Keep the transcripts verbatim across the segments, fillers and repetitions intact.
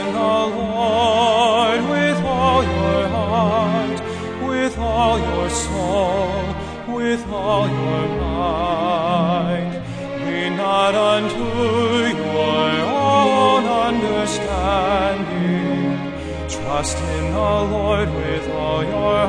the Lord with all your heart, with all your soul, with all your mind. Lean not unto your own understanding. Trust in the Lord with all your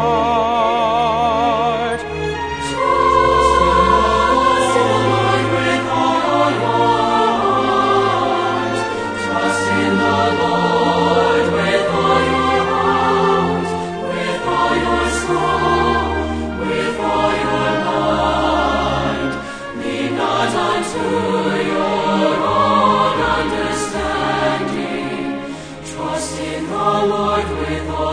heart. Trust in the Lord with all your heart. Trust in the Lord with all your heart, with all your soul, with all your mind. Lean not unto your own understanding. Trust in the Lord with all